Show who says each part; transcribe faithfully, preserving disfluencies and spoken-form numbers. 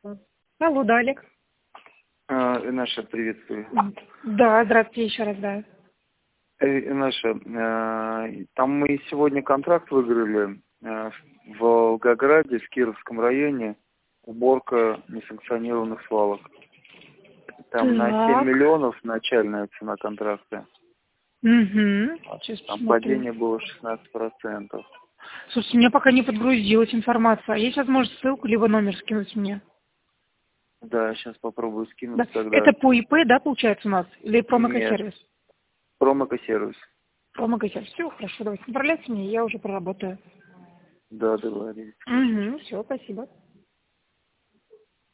Speaker 1: Алло, да, Олег.
Speaker 2: А, Наша, приветствую.
Speaker 1: Да, здравствуйте еще раз, да.
Speaker 2: Э, Наша, э, там мы сегодня контракт выиграли э, в Волгограде, в Кировском районе, уборка несанкционированных свалок. Там на семь
Speaker 1: Так.
Speaker 2: миллионов начальная цена контракта.
Speaker 1: Угу. Сейчас
Speaker 2: Там
Speaker 1: посмотрю.
Speaker 2: падение было шестнадцать процентов.
Speaker 1: Слушайте, мне пока не подгрузилась информация. Есть возможность ссылку либо номер скинуть мне?
Speaker 2: Да, сейчас попробую скинуть
Speaker 1: Да.
Speaker 2: тогда.
Speaker 1: Это по ИП, да, получается у нас? Или
Speaker 2: Нет,
Speaker 1: промокосервис?
Speaker 2: промокосервис.
Speaker 1: Промокосервис. Все, хорошо, давайте направляйте мне, я уже проработаю.
Speaker 2: Да, договорились.
Speaker 1: Угу, все, спасибо.